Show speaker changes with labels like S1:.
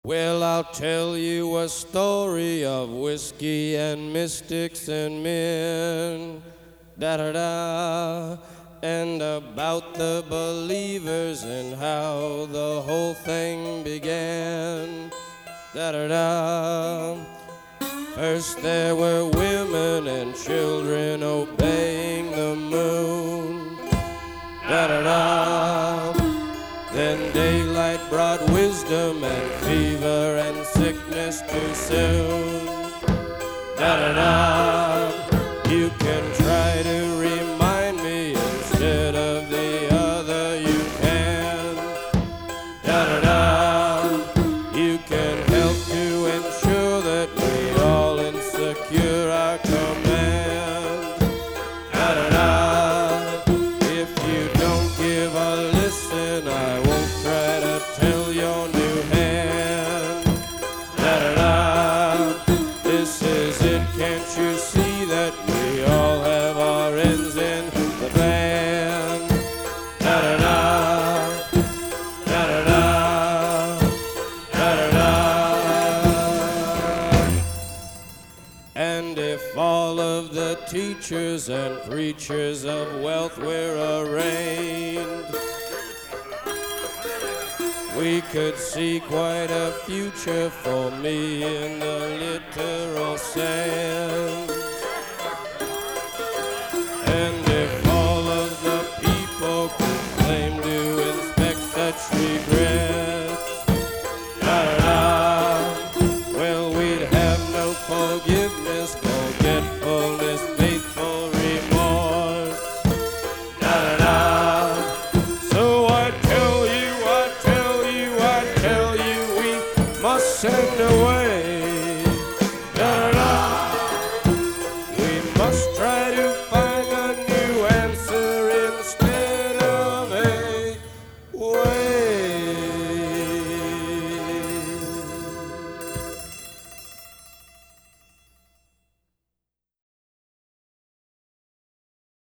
S1: Well, I'll tell you a story of whiskey and mystics and men, da-da-da, and about the believers and how the whole thing began, da-da-da. First there were women and children obeying the moon, da-da-da. Then daylight brought wisdom and fever and sickness too soon, da-da-da. You can try to remind me instead of the other, you can, da-da-da. You can help to ensure that we all insecure our command, da-da-da. If you don't give a listen, I won't try to tell your new hand, da-da-da. This is it, can't you see that we all have our ends in the band, da-da-da, da-da-da, da-da-da. And if all of the teachers and preachers of wealth were arraigned, we could see quite a future for me in the literal sense. And if all of the people could claim to inspect such regrets, da-da-da, well, we'd have no forgiveness, forgetfulness, faithful remorse, da-da-da. So I tell you, we must send away